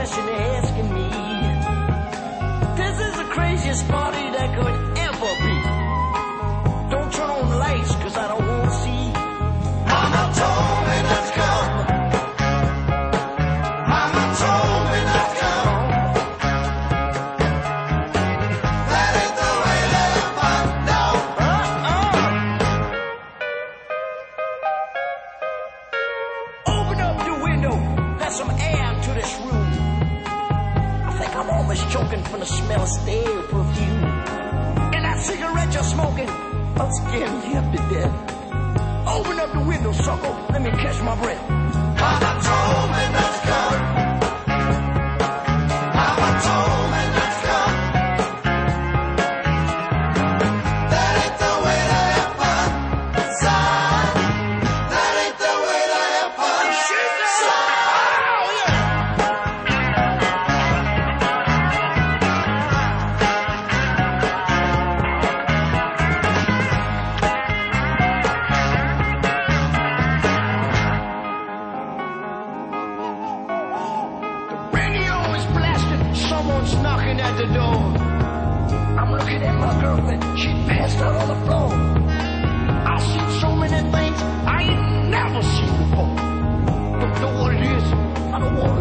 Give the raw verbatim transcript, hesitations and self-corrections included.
question they're asking me. This is the craziest party that could ever be. Don't turn on the lights, cause I don't wanna see. Mama told me not to come. Mama told me not to come. That ain't the way to find out. Uh-uh. Open up the window. Let some air into this room. I think I'm almost choking from the smell of stale perfume. And that cigarette you're smoking, I'm scaring you up to death. Open up the window, sucker. Let me catch my breath. Mama told me not to come. Mama told me not to come. That ain't the way to have fun, son. That ain't the way to have fun, son. Oh, yeah. Someone's knocking at the door. I'm looking at my girlfriend. She passed out on the floor. I've seen so many things I ain't never seen before. Don't know what it is. I don't want